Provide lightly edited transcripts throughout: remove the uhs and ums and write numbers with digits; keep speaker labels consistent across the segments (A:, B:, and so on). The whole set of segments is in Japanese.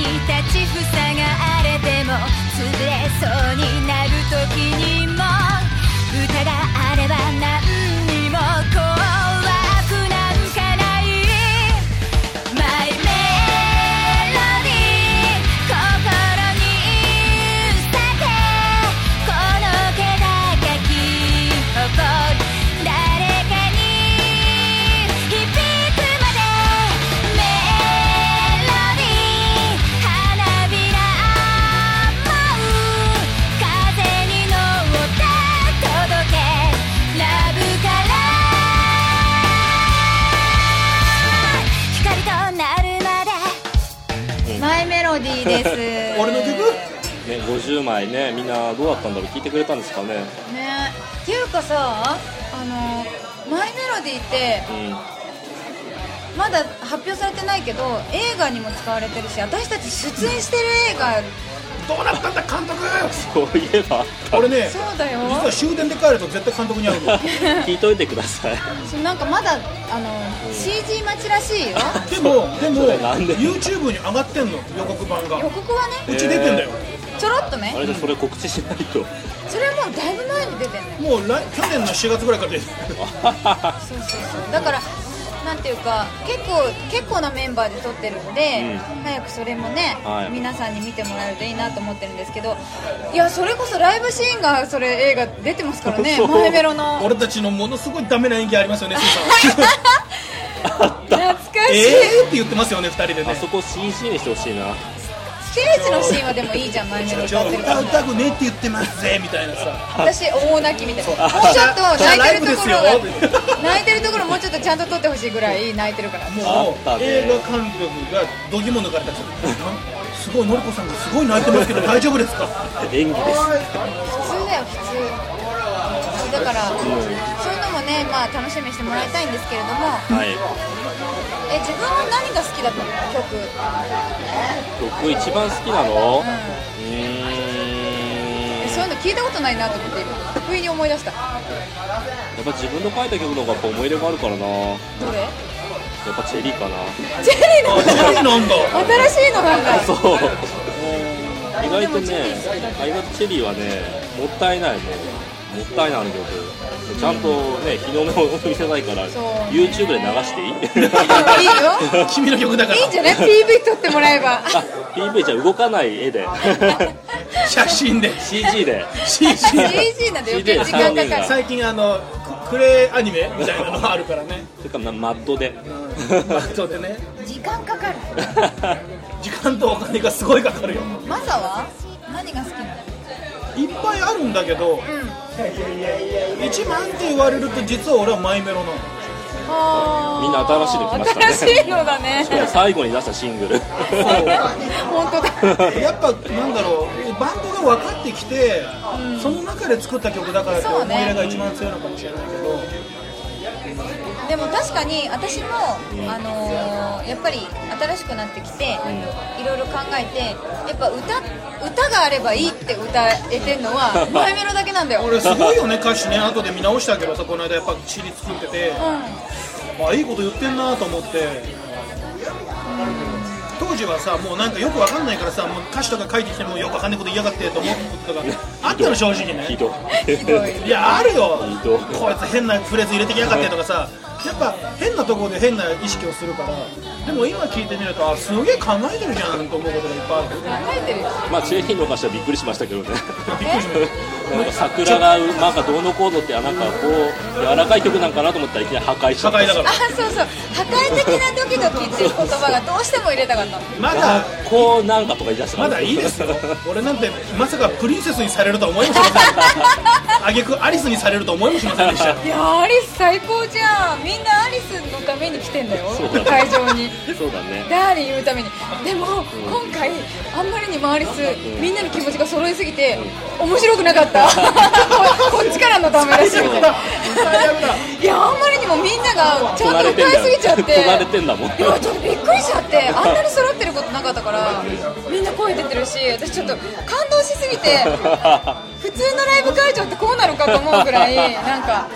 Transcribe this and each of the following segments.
A: 立ちふさが荒れても潰れそうになる時にも歌があれば何にも怖くなんかないマイメロディー心に捨ててこの気高き誇る誰かに響くまでメロディー花びら舞う風に乗って届けラブから光となるまでマイメロディーです
B: 俺の曲
C: ね、50枚ね、みんなどうだったんだろう、聞いてくれたんですかね。
D: ねっていうかさマイメロディーってまだ発表されてないけど映画にも使われてるし私たち出演してる映画
B: どうなったんだ監督
C: そういえば
B: 俺ね
D: そうだよ
B: 実は終電で帰ると絶対監督に会うの
C: 聞いといてください。
D: なんかまだCG 待ちらしいよ
B: でも
C: それなんで
B: YouTube に上がってんの予告版が
D: 予告はね
B: うち出てんだよ、
D: ちょろっとね
C: あれでそれ告知しないと。
D: それもうだいぶ前に出てんのよ
B: もう去年の4月ぐらいから出てる
D: そうだからなんていうか結構なメンバーで撮ってるんで、早くそれもね、
C: はい
D: 皆さんに見てもらえるといいなと思ってるんですけどいやそれこそライブシーンがそれ映画出てますからね
C: そう
D: マイメロの
B: 俺たちのものすごいダメな演技ありますよねスーさん
D: 懐かしい、
B: って言ってますよね2人でね
C: あそこ CG にしてほしいな。
D: ステージのシーンはでもいいじゃんマイメロ歌ってるから
B: 歌うたくねって言ってますぜみたいなさ
D: 私大泣きみたいなもうちょっと泣いてるところが泣いてるところもうちょっとちゃんと撮ってほしいぐらい泣いてるから
B: もう
C: あったね
B: 映画監督が度肝抜かれたんですよすごいのりこさんがすごい泣いてますけど大丈夫ですか
C: 演技です。
D: 普通だよ普通だから、そういうのもね、まあ、楽しみにしてもらいたいんですけれども
C: はい。
D: 自分は何が好きだったの曲
C: 僕一番好きなの？
D: そういうの聞いたことないなと思って今不意に思い出した
C: やっぱ自分の書いた曲の方がやっぱ思い入れがあるからな。や
D: どれ
C: っぱチェリーかな。
D: チェリーの
B: チェリーなんだ
D: 新しいのなんだ
C: そう。意外とね、意外とチェリーはね、もったいないもったいない曲。ちゃんとね、日の目を見せないから、
D: そう
C: YouTube で流していい？
D: いいよ
B: 君の曲だから
D: いいんじゃない PV 撮ってもらえば
C: あ、PV じゃ動かない絵で
B: 写真で
C: CG で
B: CG
D: CG なんで余計時間かかる
B: 最近クレアニメみたいなのがあるからね
C: それからマットで
B: そうでね
D: 時間かかる
B: 時間とお金がすごいかかるよ
D: マサは何が好きなの
B: いっぱいあるんだけど、一番って言われると実は俺はマイメロなの
C: みんな新しいの来ましたね
D: 新しいのだね
C: しかも最後に出したシングル
D: 本当だ
B: やっぱなんだろうバンドが分かってきて、その中で作った曲だからって思い入れが一番強いのかもしれないけど、
D: でも確かに私も、やっぱり新しくなってきて、いろいろ考えてやっぱ歌があればいいって歌えてんのはマイメロだけなんだよ
B: 俺すごいよね歌詞ね後で見直したけどさこの間やっぱ CD 作ってて、いいこと言ってんなと思って、当時はさもうなんかよくわかんないからさもう歌詞とか書いてきてもよくわかんないこと言いやがってと思うことがあったの正直ね
C: ひどい
B: いやあるよ
C: ひどい
B: こいつ変なフレーズ入れてきやがってとかさやっぱ変なところで変な意識をするからでも今聞いてみるとすげえ考えてるじゃんと思うことがいっぱいある
D: 考えてるよ
C: まあチェリーの歌詞はびっくりしましたけどね
B: びっくりしました
C: なんか桜がなんかどうのこうのってなんかこう柔らかい曲なんかなと思ったらいきなり破壊しちゃった
B: 破壊だから
D: そうそう破壊的なドキドキっていう言葉がどうしても入れたかったの
B: まだ
C: こうなんかとか言い出したから
B: まだいいですよ俺なんてまさかプリンセスにされるとは思いもしませんあげくアリスにされると思いもしませんでした
D: いやアリス最高じゃんみんなアリスのために来てんだよ
C: そうだね
D: 会場に
C: そうだね
D: ダーリン言うためにでも、今回あんまりにもアリス、みんなの気持ちが揃いすぎて面白くなかったこっちからのダメだしみたいないやあんまりにもみんながちゃんと歌いすぎちゃって
C: こなれてんだもん
D: いやちょっとびっくりしちゃってあんなに揃ってることなかったからみんな声出てるし私ちょっと感動しすぎて普通のライブ会場ってこうなのかと思うぐらいなんか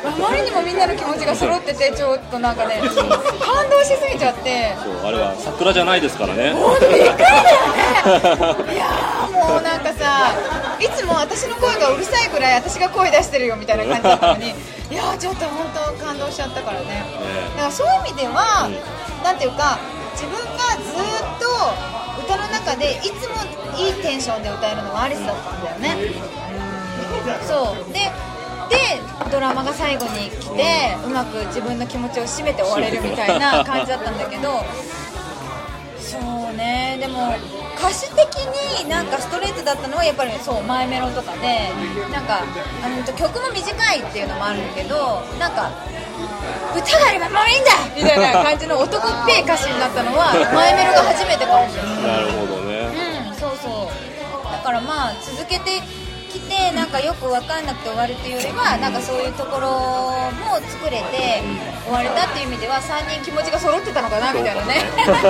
D: あまりにもみんなの気持ちが揃っててちょっとなんかね感動しすぎちゃって。
C: そうあれは桜じゃないですからね。
D: 本当びっくりだよね。いやーもうなんかさ、いつも私の声がうるさいくらい私が声出してるよみたいな感じだったのにいやーちょっと本当感動しちゃったからね。だからそういう意味では、なんていうか自分がずっと歌の中でいつもいいテンションで歌えるのはアリスだったんだよね。そうでドラマが最後に来てうまく自分の気持ちを締めて終われるみたいな感じだったんだけどそうね。でも歌詞的になんかストレートだったのはやっぱりそうマイメロとかでなんか曲も短いっていうのもあるけどなんか歌があればもういいんだみたいな感じの男っぺい歌詞になったのはマイメロが初めてかもしれない。
C: なるほどね。
D: そうそうだからまあ続けてきてなんかよく分かんなくて終わるっていうよりはなんかそういうところも作れて終われたっていう意味では3人気持ちが揃ってたのかなみたいなね。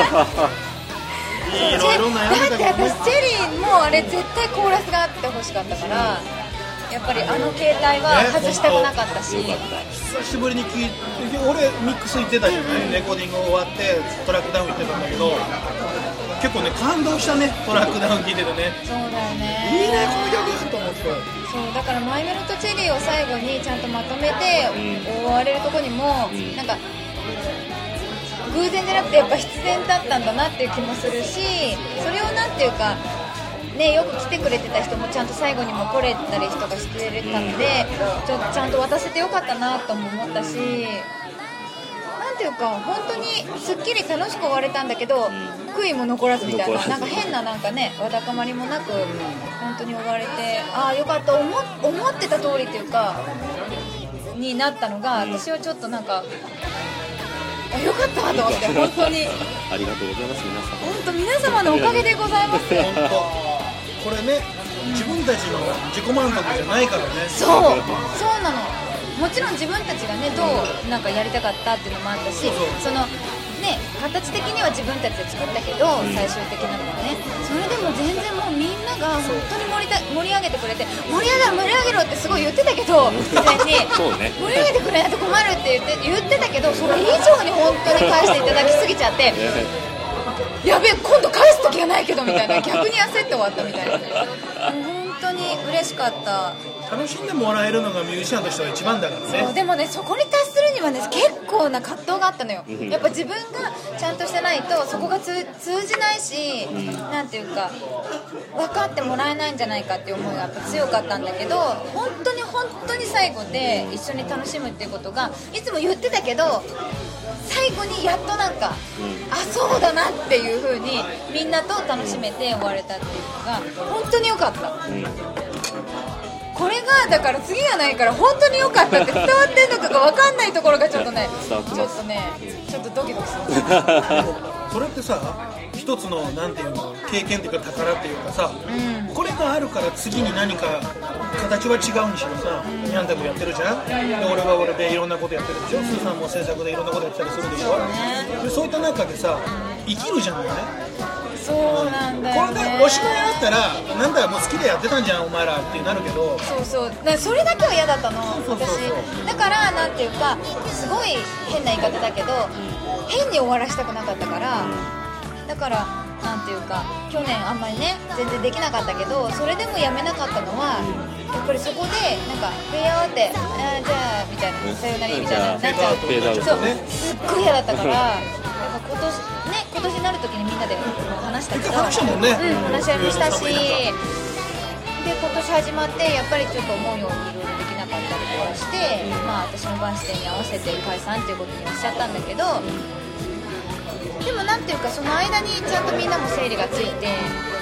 B: いろいろ悩んだけどね。
D: だって私チェリーもあれ絶対コーラスがあってほしかったからやっぱりあの携帯は外したくなかったし、
B: 久しぶりに聞いて俺ミックス行ってたじゃない、レコーディング終わってトラックダウン行ってたんだけど結構ね感動したね。トラックダウン聞いててね。
D: そうだよね。
B: いいねこの曲と思って。
D: そうだからマイメロとチェリーを最後にちゃんとまとめて終われるとこにもなんか偶然じゃなくてやっぱ必然だったんだなっていう気もするしそれをなんていうかね、よく来てくれてた人もちゃんと最後にも来れたりとかしてたのでちゃんと渡せてよかったなとも思ったしなんていうか本当にすっきり楽しく終われたんだけど悔いも残らずみたいななんか変ななんかねわだかまりもなく本当に終われてああよかった思ってた通りっていうかになったのが私はちょっとなんかよかったと思って本当に
C: ありがとうございます皆様。
D: 本当皆様のおかげでございます。
B: 本当これね自分たちの自己満足じゃないからね。
D: そうなの。もちろん自分たちがねどうなんかやりたかったっていうのもあったしそのね形的には自分たちで作ったけど最終的なのはねそれでも全然もうみんなが本当に盛り上げてくれて盛り上げろってすごい言ってたけど以前に盛り上げてくれないと困るって言ってたけどそれ以上に本当に返していただきすぎちゃってやべえ今度返す時がないけどみたいな逆に焦って終わったみたいな本当に嬉しかった。
B: 楽しんでもらえるのがミュージシャンとしては一番だからね。
D: そうでもねそこに達するにはね結構な葛藤があったのよ。やっぱ自分がちゃんとしてないとそこが通じないしなんていうか分かってもらえないんじゃないかっていう思いがやっぱ強かったんだけど本当に最後で一緒に楽しむっていうことがいつも言ってたけど最後にやっとなんかあそうだなっていう風にみんなと楽しめて終われたっていうのが本当に良かった。これがだから次がないから本当に良かったって伝わってんのかが分かんないところがちょっとねちょっとドキドキする
B: それってさ一つのなんていうの経験っていうか宝っていうかさ、これがあるから次に何か形は違うにしろさ、ニャンでもやってるじゃん、で俺は俺でいろんなことやってるでしょ、スーさんも制作でいろんなことやってたりするでしょ、でそういった中でさ生きるじゃないね。
D: そうなんだよね。
B: これでおしまいだったらなんだよもう好きでやってたんじゃんお前らってなるけど
D: そうそれだけは嫌だったの私だからなんていうかすごい変な言い方だけど変に終わらしたくなかったからだからなんていうか去年あんまりね全然できなかったけどそれでもやめなかったのはやっぱりそこでなんかフェイアウトってじゃあみたいなさよならみたいななっちゃうそうすっごい嫌だったから今年になるときにみんなで話したけど
B: 話したもんね、
D: 話し合いもしたしで今年始まってやっぱりちょっと思うようにいろいろできなかったりとかして、まあ私のバースデーに合わせて解散っていうことにはしちゃったんだけどでもなんていうかその間にちゃんとみんなも整理がついて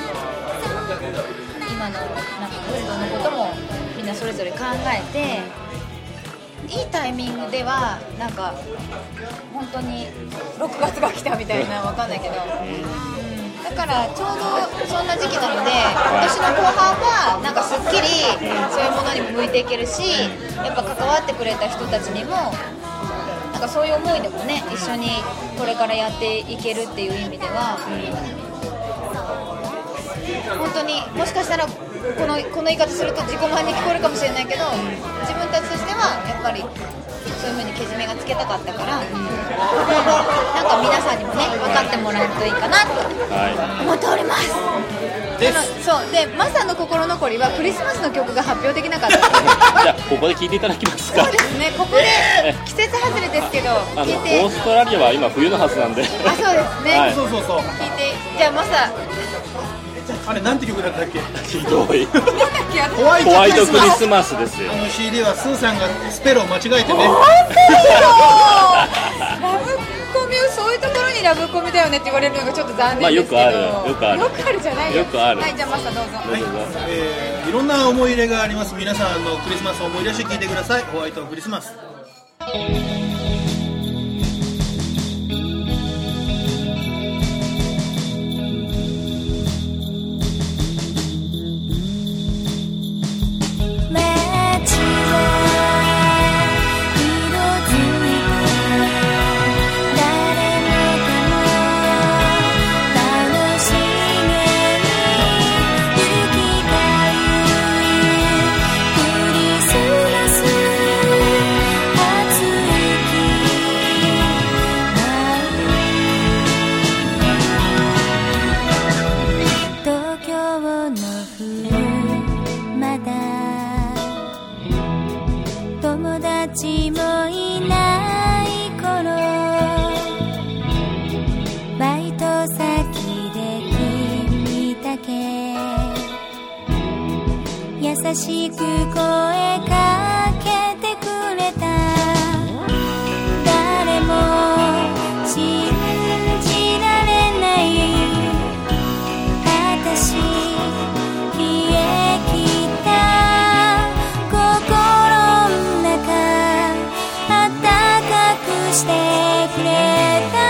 D: 今のなんか活動のこともみんなそれぞれ考えていいタイミングではなんか本当に6月が来たみたいなわかんないけど、だからちょうどそんな時期なので今年の後半はなんかすっきりそういうものにも向いていけるしやっぱ関わってくれた人たちにもなんかそういう思いでもね一緒にこれからやっていけるっていう意味では本当にもしかしたらこの言い方すると自己満に聞こえるかもしれないけど、自分たちとしてはやっぱりそういう風にけじめがつけたかったから、なんか皆さんにもね分かってもらえるといいかなと思っております。そうで、マサの心残りはクリスマスの曲が発表できなかったじ
C: ゃあここで聴いていただきますか。
D: そうですね、ここで季節外れですけど聞いて、
C: オーストラリアは今冬のはずなんで
D: あ、そうですね、
C: はい、
B: そう
D: 聞いて、じゃあマサ
B: あれなんて曲だったっけ。
C: ひどい
B: ホワ
C: イトクリスマスですよ。
B: CD はスーさんがスペルを間違えてね。
D: ラブコミをそういうところにラブコミだよねって言われるのがちょっと残念ですけど、
C: まあよくある
D: じゃないよ。
C: よくある。
D: はい、じゃあマサどうぞ。
C: はい
B: いろんな思い入れがあります。皆さんのクリスマスを思い出して聴いてください。ホワイトクリスマス。
A: 優しく声かけてくれた。誰も信じられない私、消えきった心の中、あったかくしてくれた。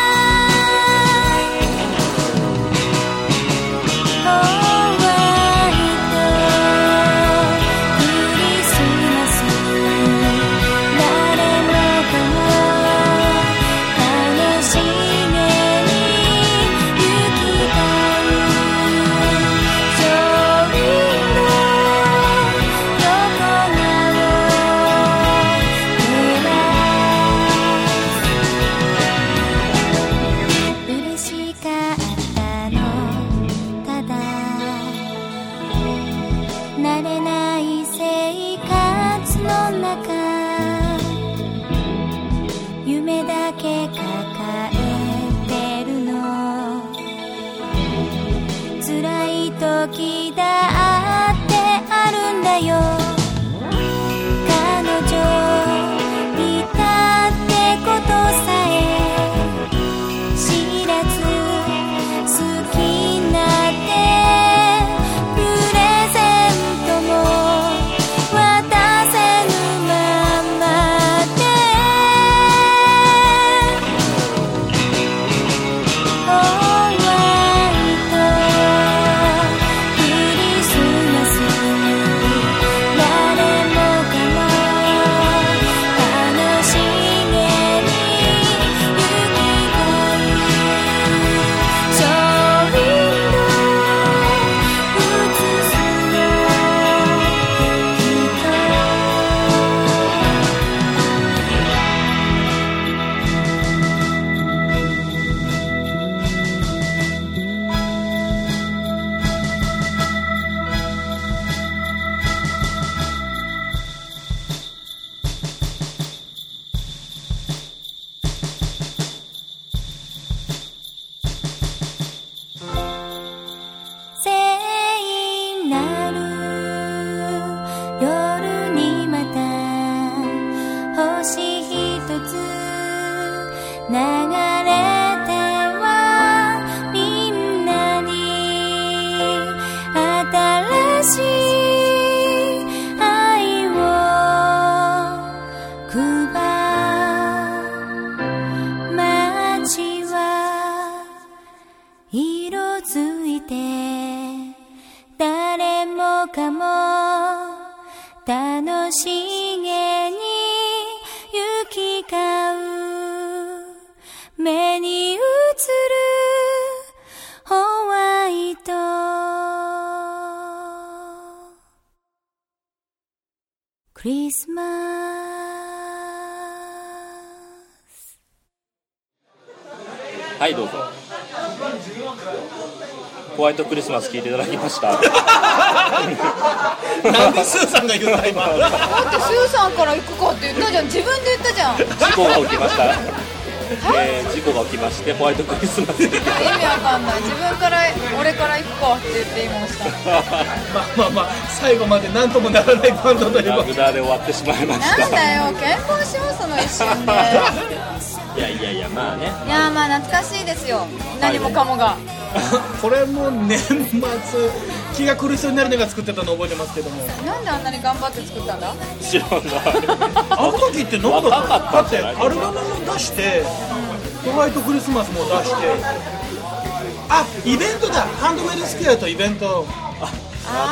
A: 慣れない生活の中、夢だけ抱えてるの。辛い時だってあるんだよ。彼女いたってことさえ知らず、好きになってプレゼントも渡せぬままで、ホワイトクリスマス、誰もがも楽しげに行き交うショーウィンドウ映す聖なる夜にまた星一つ流れてはみんなに新しい愛を配る。街は色づいて誰もかも楽しげに行き交う。目に映るホワイトクリスマス。
C: はい、どうぞ。ホワイトクリスマス聞いていただきました。
B: なんでスーさんが言った今。
D: だってスーさんから行くかって言ったじゃん。自分で言ったじゃん。
C: 事故が起きました。事故が起きましてホワイトクリスマス
D: 意味わかんない。自分から俺から行くかって言って今押した。
B: まあ最後まで何ともならないバンドという
C: ラグダーで終わってしまいました。
D: なんだよ、結婚しようその一瞬で。
C: いやまあね。
D: いやまあ懐かしいですよ。何もかもが。
B: これも年末気が狂いそうになるのが作ってたの覚えてますけども。
D: なんであんなに頑張って作ったんだ。
C: 知らない。
B: あの時って何だったの。
C: 若かったんじゃない。
B: だってアルバムも出してホワイトクリスマスも出して、あ、イベントだ。ハンドメイドスクエアとイベント。
C: 懐かし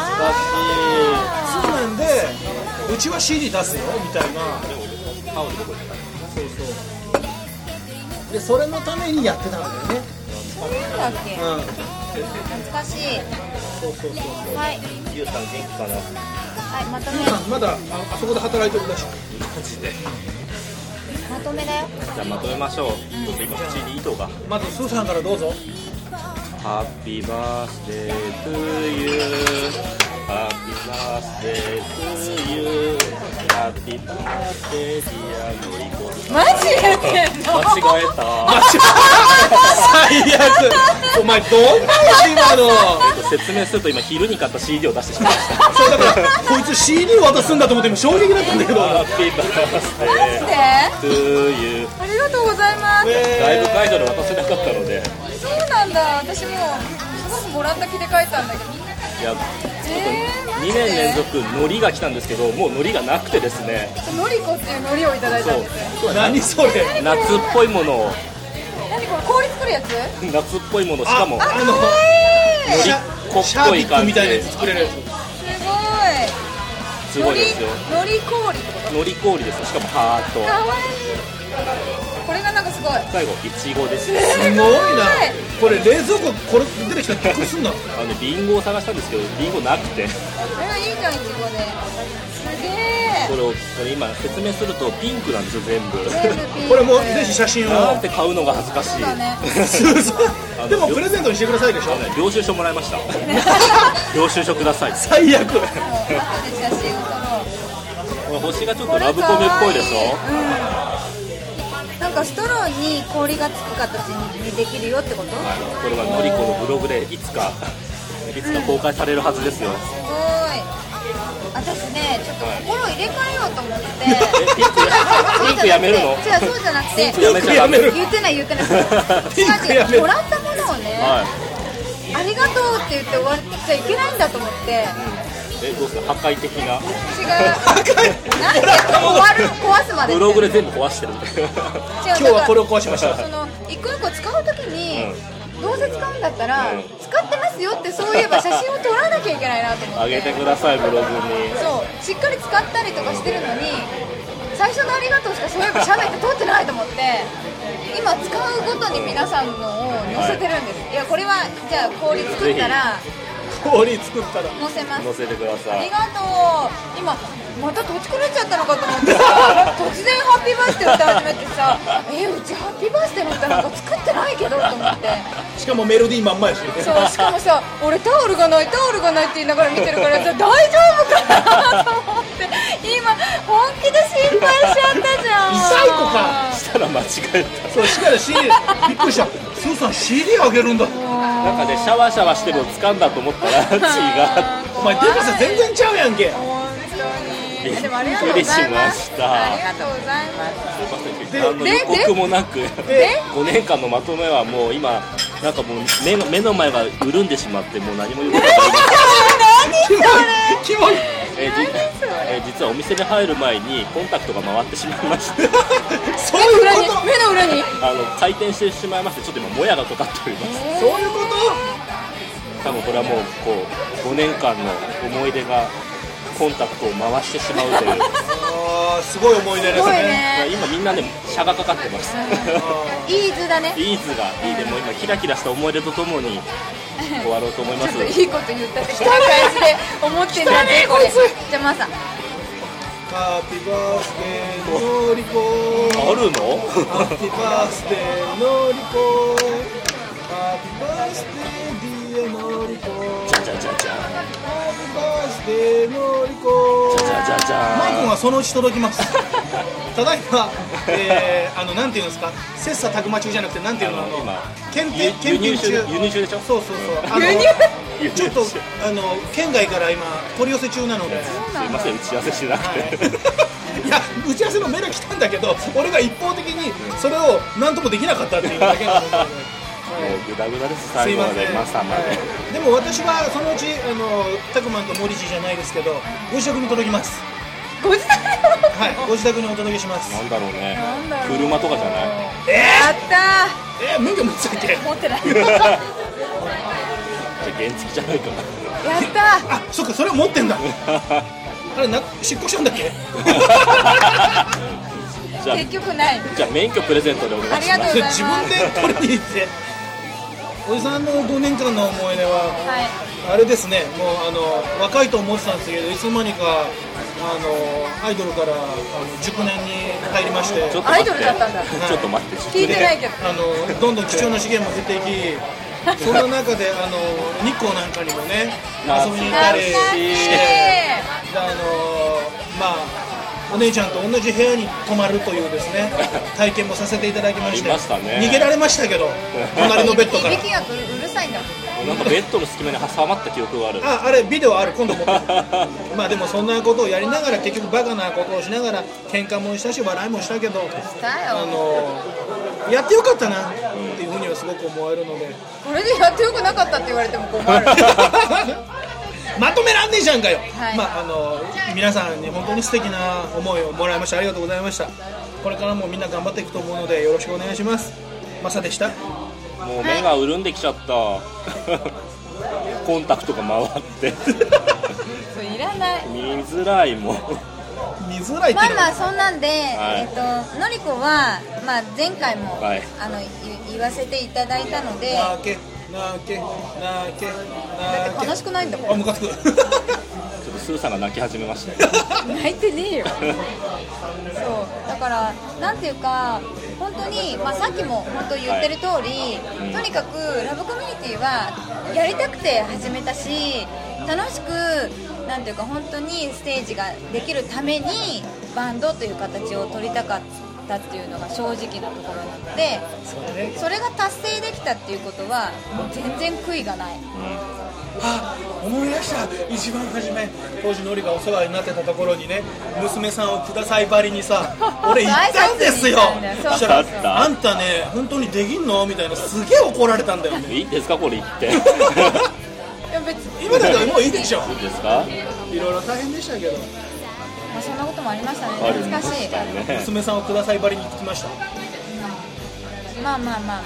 B: そうなんで、うちは CD 出すよみたいな。そうでそれのためにやってたんだよね。
D: そういうんだっけ、懐かしい。
B: そう
D: はい、
C: ゆうさん元気かな。
D: はい、まとめ。
B: まだ あそこで働いてるらしい。
C: マジで。
D: まとめだよ。
C: じゃあまとめましょう。ちょっと今口に糸が。
B: まずスーさんからどうぞ。
C: ハッピーバースデートゥーユー、ハッピーバースデートゥーユー、ハッピーバースデーディアノリコさん。
D: マジやってんの。
C: 間違えた。
B: 最悪。お前どんな今の。
C: 説明すると今昼に買った CD を出してしまいました。
B: そうだからこいつ CD を渡すんだと思って衝撃だったんだけど。
C: ハッピーバースデートゥーユー。
D: ありがとうございます。
C: ライブ会場で渡せなかったので。
D: そうなんだ。私もすごくもらった気で書いたんだけど。
C: いや、ちょっと2年連続海苔が来たんですけど、もう海苔がなくてですね。
D: のりこっていう海苔をいただいたんですよ。
B: 何それ。
C: 夏っぽいものを。
D: 何これ、氷作るやつ。
C: 夏っぽいもの、しかも
B: あの
C: 海苔粉っぽい感じ
B: みたいなや
C: で。
B: つ作れるやつ。
C: すごいですよ。
D: のり氷ってこと。
C: のり氷ですよ。しかもハート。
D: かわいい。これがなんかすごい。
C: 最後いちごです。
B: すごいな。これ冷蔵庫これ出てきたらびっくりすんな。
C: リンゴを探したんですけどリンゴなくて。
D: いいじゃん、いちごで。すげえ。
C: これ今説明するとピンクなんですよ全部。
B: これもぜひ写真を。
C: なんて買うのが恥ずかしい。
D: そうだね。
B: でもプレゼントにしてくださいでしょ。
C: 領収書もらいました。領収書ください。
B: 最悪。
D: 後で写真を撮ろう。
C: 星がちょっとラブコメっぽいでしょ。
D: なんかストローに氷がつく形にできるよってこと。
C: これはのりこのブログでいつか公開されるはずですよ。
D: すごい。私ね、ちょっと心を入れ替えようと思って。
C: ピンクやめるの？
D: 違う、そうじゃなくて。
C: ピンクやめる。
D: 言ってない。違う、もらったものをね、ありがとうって言って終わっちゃいけないんだと思って。
C: どうする？破壊的な。
D: 違う。なんで壊すまで。
C: ブログで全部壊してる。
B: 今日はこれを壊しました。
D: その一個一個使うときに、どうせ使うんだったら、使ってますよってそういえば写真を撮らなきゃいけないなと思って。
C: あげてくださいブログに。
D: そう、しっかり使ったりとかしてるのに、最初のありがとうしかそういえば写メって撮ってないと思って。今使うごとに皆さんのを載せてるんです。いや、これはじゃあ氷作ったら。
B: 氷作ったら
D: 載せます。
C: 載せてください。
D: ありがとう。今また土地狂っちゃったのかと思ってさ、突然ハッピーバースデー歌い始めてさ、うちハッピーバースデーの歌なんか作ってないけどと思って。
B: しかもメロディーまんまやし。
D: そう、しかもさ、俺タオルがないって言いながら見てるからさ、大丈夫かなと思って今本気で心配しちゃったじゃん。
B: 最後か。
C: したら間違えた。
B: そう、しかも CD びっくりした。スーさん CD あげるんだ。
C: なんかね、シャワシャワしてるの掴んだと思ったら違う。
B: お前デカさ全然ちゃうやんけ。
D: 本当に。でもありがとうございます。ありがとうございます。
C: 何の予告もなく5年間のまとめはもう今なんかもう目の前が潤んでしまってもう何も言うことができない。
B: キモい。
C: 実はお店に入る前にコンタクトが回ってしまいまして
B: そういうこと。
D: 目の裏に
C: 回転してしまいましてちょっと今もやがかかっております。
B: そういうこと。
C: 多分これはもうこう5年間の思い出がコンタクトを回してしまうという。
B: あー、すごい思い出ですね。
C: 今みんなねシャがかかってます。
D: イーズだね。
C: イーズがいいでも今キラキラした思い出とともに終わろうと思います。
D: ちょっといいこと言ったってきた感じで思ってんだねこれ。じゃあマーさん。
B: ハッピーバースデーのりこ
C: あるの？
B: ハッピーバースデーのりこハッピーバースデーディアのりこ
C: じゃじゃじゃじゃ
B: ハッピーバースデーのりこ
C: じゃじゃじゃ
B: マイ君はそのうち届きますただいま、なんていうんですか切磋琢磨中じゃなくてなんていうの
C: 今
B: 検定中
C: 輸入中でしょ？
B: そうちょっと県外から今取り寄せ中なので、
C: すいません打ち合わせしてなくて、
B: いや打ち合わせのメール来たんだけど俺が一方的にそれを何ともできなかったっていうだけなので、
C: もうグダグダです最後までマスターまで、
B: でも私はそのうちタクマンとモリジじゃないですけどご自宅に届きます。
D: ご自宅
B: はい、ご自宅にお届けします。
C: なんだろうね、
D: なんだろう
C: 車とかじゃない？
D: やった
B: 免許持ってたっけ？
D: 持ってない
C: じゃあ原付じゃないかな。
D: やった
B: あ、そっかそれは持ってんだあれ執行したんだっけ
C: じゃあ
D: 結局ない
C: じゃあ免許プレゼントでお願いします。
D: ありがとうございます
B: 自分で取りに行っておじさんの5年間の思い出は、
D: はい
B: あれですね、もう若いと思ってたんですけどいつの間にかアイドルから熟年に入りまして
C: ちょっと
D: アイ
C: 待って
D: ドルだったんだ
C: ちょっと待って
D: 聞いてないけど
B: どんどん貴重な資源も減っていきそんな中で日光なんかにもね遊びに行ったりしてまあお姉ちゃんと同じ部屋に泊まるというですね体験もさせていただきまして
C: ありましたね
B: 逃げられましたけど隣のベッドから
D: いびきがうるさいんだ
C: なんかベッドの隙間に挟まった記憶がある。
B: あれビデオある今度持ってるまあでもそんなことをやりながら結局バカなことをしながら喧嘩もしたし笑いもしたけど
D: したよ
B: やってよかったなっていうふうにはすごく思えるので
D: これでやってよくなかったって言われても困る
B: まとめらんねえじゃんかよ、
D: はい
B: まあ皆さんに本当に素敵な思いをもらいました。ありがとうございました。これからもみんな頑張っていくと思うのでよろしくお願いします。マサでした。
C: もう目が潤んできちゃったコンタクトが回って
D: それいらない
C: 見づらいもん
B: 見づらいっていうのは
D: まあまあそんなんで、
C: はい
D: のりこは、まあ、前回も、
C: はい
D: 言わせていただいたので
B: なけ
D: 楽しくないんだもん
B: あ、ムカつく
C: ちょっとスーさんが泣き始めましたよ
D: 泣いてねえよそうだからなんていうか本当に、まあ、さっきも本当言ってる通り、とにかくラブコミュニティはやりたくて始めたし楽しくなんていうか本当にステージができるためにバンドという形を取りたかったっていうのが正直なところなのでそれが達成できたっていうことはもう全然悔いがない、
B: あ、思い出した。一番初め当時ノリがお世話になってたところにね娘さんをくださいばりにさ俺行ったんですよ。
D: そう
B: そしたらあんたね本当にできんのみたいなすげえ怒られたんだよね
C: いいですかこれ言っていい
D: いや別に、
B: 今だったらもういいでしょ
C: ですか？
B: いろいろ大変でしたけど
D: まあ、そんなこともありましたね
C: あり
D: 懐かしい、
C: ましたね
B: 娘さんをくださいばりに聞きました
D: まあまあまあまあ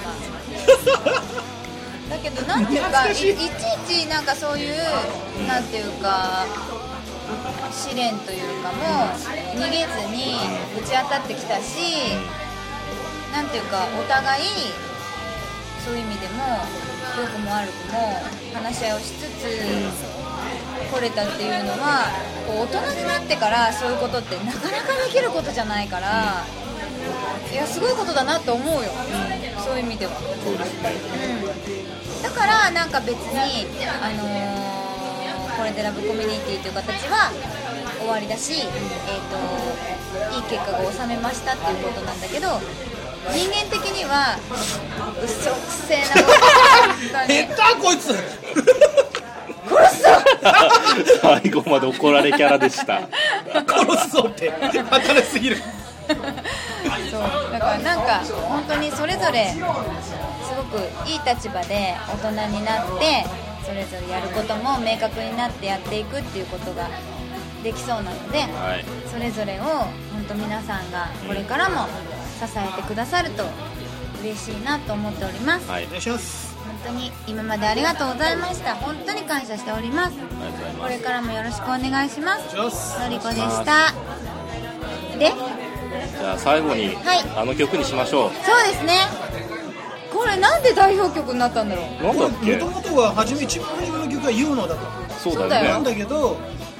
D: だけどなんていうか
B: 懐かしい
D: いちいちなんかそういうなんていうか試練というかも逃げずにぶち当たってきたしなんていうかお互いそういう意味でも良くも悪くも話し合いをしつつ来れたっていうのはこう大人になってからそういうことってなかなかできることじゃないからいやすごいことだなと思うよ、そういう意味では
C: そうですね
D: だからなんか別に、これでラブコミュニティという形は終わりだし、いい結果が収めましたっていうことなんだけど人間的には嘘くせえな本当に
B: 下手こいつ
D: 殺すぞ
C: 最後まで怒られキャラでした
B: 殺すぞって新しすぎる
D: そうだからなんか本当にそれぞれすごくいい立場で大人になってそれぞれやることも明確になってやっていくっていうことができそうなので、
C: はい、
D: それぞれを本当皆さんがこれからも支えてくださると嬉しいなと思っております、
C: はい、
B: お願いします
D: 本当に今までありがとうございました本当に感謝しております
C: ありがとうございます
D: これからもよろしくお願いします
B: お願いします
D: のりこでしたで
C: じゃあ最後に、
D: はい
C: あの曲にしましょう
D: そうですねこれなんで代表曲になったんだろう
C: なんだっけ
B: もともとは一番初めの曲は「ユーノ」だった
C: そうだよ
D: そうだよ
C: ね
B: なんだけど